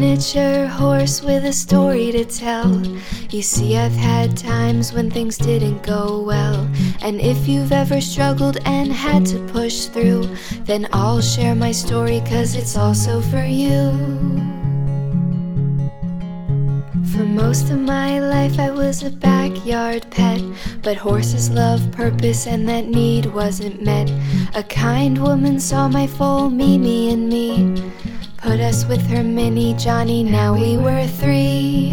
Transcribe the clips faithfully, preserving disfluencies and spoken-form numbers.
miniature horse with a story to tell. You see, I've had times when things didn't go well, and if you've ever struggled and had to push through, then I'll share my story, 'cause it's also for you. For most of my life I was a backyard pet, but horses love purpose and that need wasn't met. A kind woman saw my foal Mimi and me, put us with her mini Johnny, now we were three.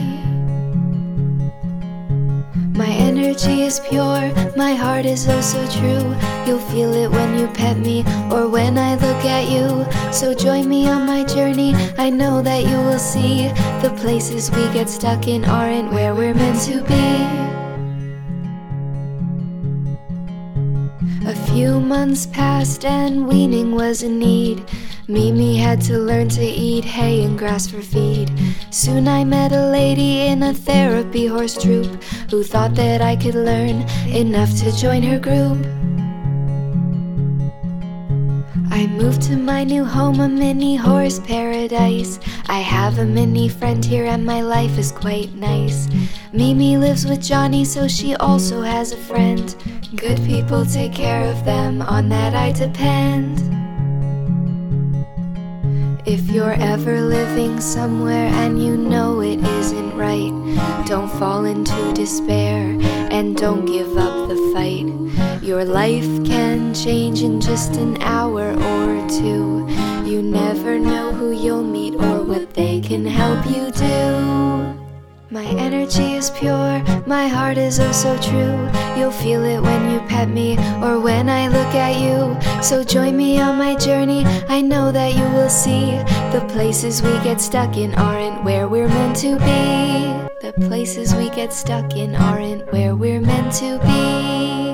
My energy is pure, my heart is oh so true. You'll feel it when you pet me or when I look at you. So join me on my journey, I know that you will see the places we get stuck in aren't where we're meant to be. A few months passed and weaning was a need. Mimi had to learn to eat hay and grass for feed. Soon I met a lady in a therapy horse troop who thought that I could learn enough to join her group. I moved to my new home, a mini horse paradise. I have a mini friend here and my life is quite nice. Mimi lives with Johnny, so she also has a friend. Good people take care of them, on that I depend. If you're ever living somewhere and you know it isn't right, don't fall into despair and don't give up the fight. Your life can change in just an hour or two. You never know who you'll meet or what they can help you do. My energy is pure, my heart is oh so true. You'll feel it when you pet me or when I look at you. So join me on my journey, I know that you will see the places we get stuck in aren't where we're meant to be. The places we get stuck in aren't where we're meant to be.